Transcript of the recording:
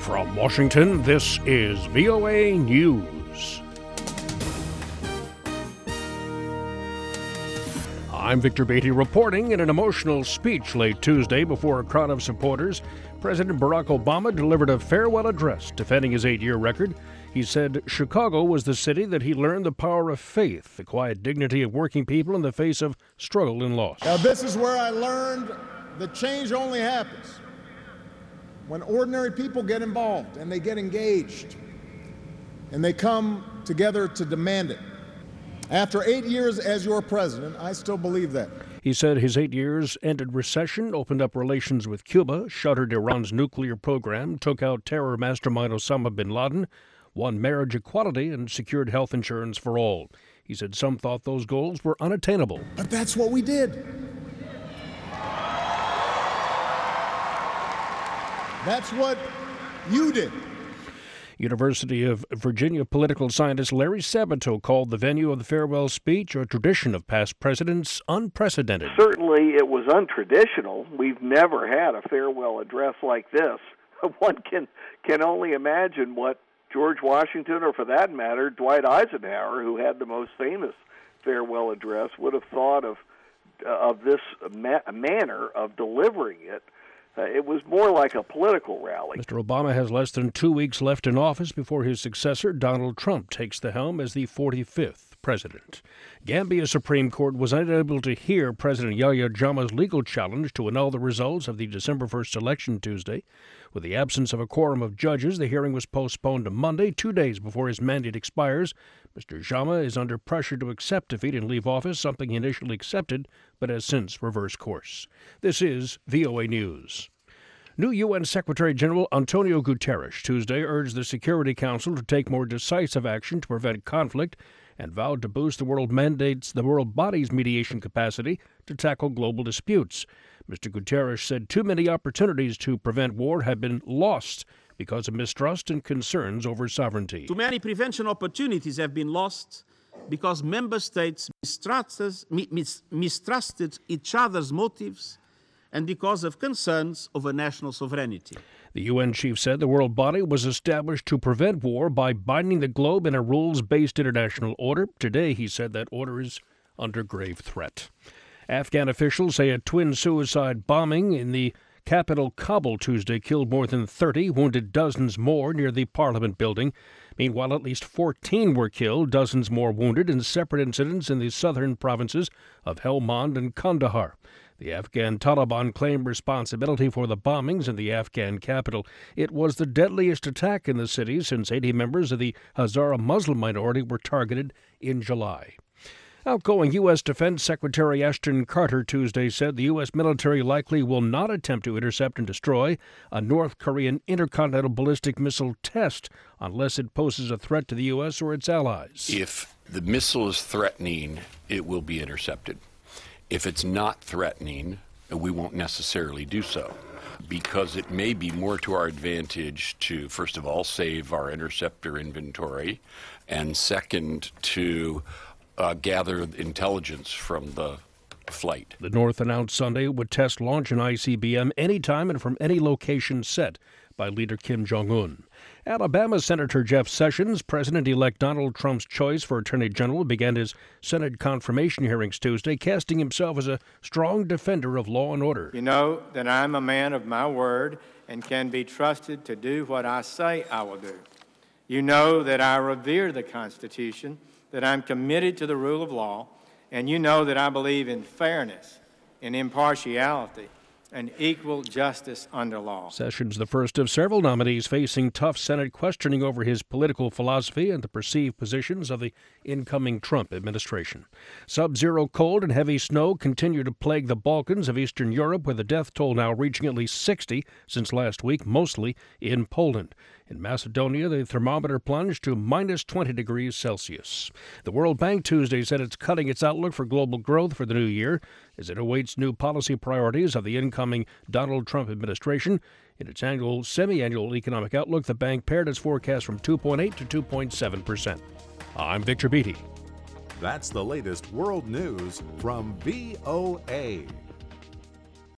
From Washington, this is VOA News. I'm Victor Beatty reporting. In an emotional speech late Tuesday before a crowd of supporters, President Barack Obama delivered a farewell address defending his 8-year record. He said Chicago was the city that he learned the power of faith, the quiet dignity of working people in the face of struggle and loss. Now, this is where I learned that change only happens when ordinary people get involved and they get engaged and they come together to demand it. After 8 years as your president, I still believe that. He said his 8 years ended recession, opened up relations with Cuba, shuttered Iran's nuclear program, took out terror mastermind Osama bin Laden, won marriage equality, and secured health insurance for all. He said some thought those goals were unattainable. But that's what we did. That's what you did. University of Virginia political scientist Larry Sabato called the venue of the farewell speech a tradition of past presidents unprecedented. Certainly it was untraditional. We've never had a farewell address like this. One can only imagine what George Washington, or for that matter, Dwight Eisenhower, who had the most famous farewell address, would have thought of this manner of delivering it. It was more like a political rally. Mr. Obama has less than 2 weeks left in office before his successor, Donald Trump, takes the helm as the 45th president. Gambia Supreme Court was unable to hear President Yahya Jammeh's legal challenge to annul the results of the December 1st election Tuesday. With the absence of a quorum of judges, the hearing was postponed to Monday, 2 days before his mandate expires. Mr. Jammeh is under pressure to accept defeat and leave office, something he initially accepted but has since reversed course. This is VOA News. New UN Secretary General Antonio Guterres Tuesday urged the Security Council to take more decisive action to prevent conflict and vowed to boost the world body's mediation capacity to tackle global disputes. Mr. Guterres said too many opportunities to prevent war have been lost because of mistrust and concerns over sovereignty. Too many prevention opportunities have been lost because member states mistrusted each other's motives and because of concerns over national sovereignty. The UN chief said the world body was established to prevent war by binding the globe in a rules-based international order. Today, he said that order is under grave threat. Afghan officials say a twin suicide bombing in the capital Kabul Tuesday killed more than 30, wounded dozens more near the parliament building. Meanwhile, at least 14 were killed, dozens more wounded in separate incidents in the southern provinces of Helmand and Kandahar. The Afghan Taliban claimed responsibility for the bombings in the Afghan capital. It was the deadliest attack in the city since 80 members of the Hazara Muslim minority were targeted in July. Outgoing U.S. Defense Secretary Ashton Carter Tuesday said the U.S. military likely will not attempt to intercept and destroy a North Korean intercontinental ballistic missile test unless it poses a threat to the U.S. or its allies. If the missile is threatening, it will be intercepted. If it's not threatening, we won't necessarily do so, because it may be more to our advantage to, first of all, save our interceptor inventory, and second, to gather intelligence from the flight. The North announced Sunday it would test launch an ICBM anytime and from any location set by leader Kim Jong-un. Alabama Senator Jeff Sessions, President-elect Donald Trump's choice for Attorney General, began his Senate confirmation hearings Tuesday, casting himself as a strong defender of law and order. You know that I'm a man of my word and can be trusted to do what I say I will do. You know that I revere the Constitution, that I'm committed to the rule of law, and you know that I believe in fairness, in impartiality, and equal justice under law. Sessions, the first of several nominees facing tough Senate questioning over his political philosophy and the perceived positions of the incoming Trump administration. Sub-zero cold and heavy snow continue to plague the Balkans of Eastern Europe, with the death toll now reaching at least 60 since last week, mostly in Poland. In Macedonia, the thermometer plunged to minus 20 degrees Celsius. The World Bank Tuesday said it's cutting its outlook for global growth for the new year as it awaits new policy priorities of the incoming Donald Trump administration. In its semi-annual economic outlook, the bank pared its forecast from 2.8 to 2.7%. I'm Victor Beatty. That's the latest world news from VOA.